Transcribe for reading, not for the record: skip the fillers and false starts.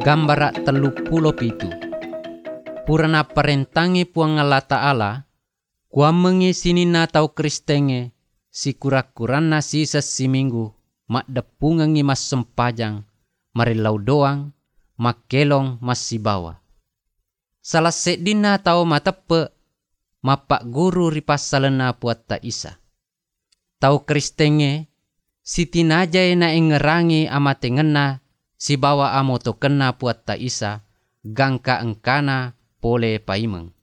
Gambara 37. Purana perentangi puang Allah Ta'ala, kuamengi sinina tau kristenge, si kura-kurana sisa si minggu, mak depungangi mas sempajang, marilau doang, mak kelong mas si bawa. Salah sedina tau matepe, mapak guru ripasalena puat ta isa. Tau kristenge, si tinajay na ingerangi amate ngena, si bawa amo to kena puat ta isa, gangka engkana pole paimeng.